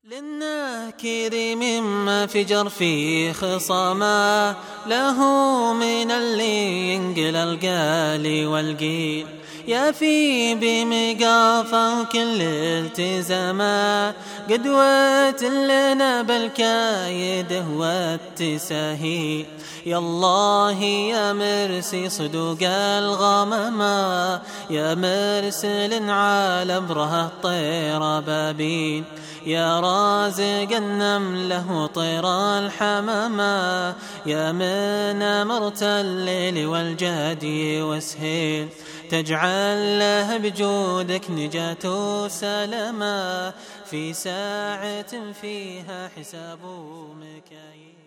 للناكر مما فجر في خصاما له من اللي ينقل القال والقيل يافي بمقافا كل التزاما قدوة لنا بالكايد والتساهيل يا الله يا مرسي صدوق الغمما يا مرسل على بره الطير بابين يا رازق النمله وطير الحمامة يا من أمرت الليل والجدي وسهيل تجعل له بجودك نجاة وسلامة في ساعة فيها حساب مكاييل.